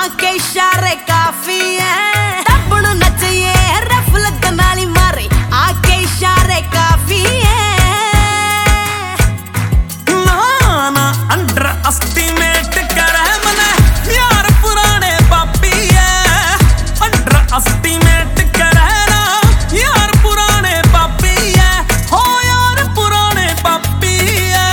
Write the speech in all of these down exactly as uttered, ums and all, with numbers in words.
आके इशारे काफी है टप्पण नचिए रफ लगन वाली मारे आके इशारे काफी है ना ना अंडर एस्टिमेट करे मने यार पुराने पापी है अंडर एस्टिमेट करे ना यार पुराने पापी है हो यार पुराने पापी है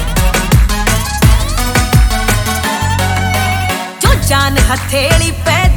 जो जान हथेली पे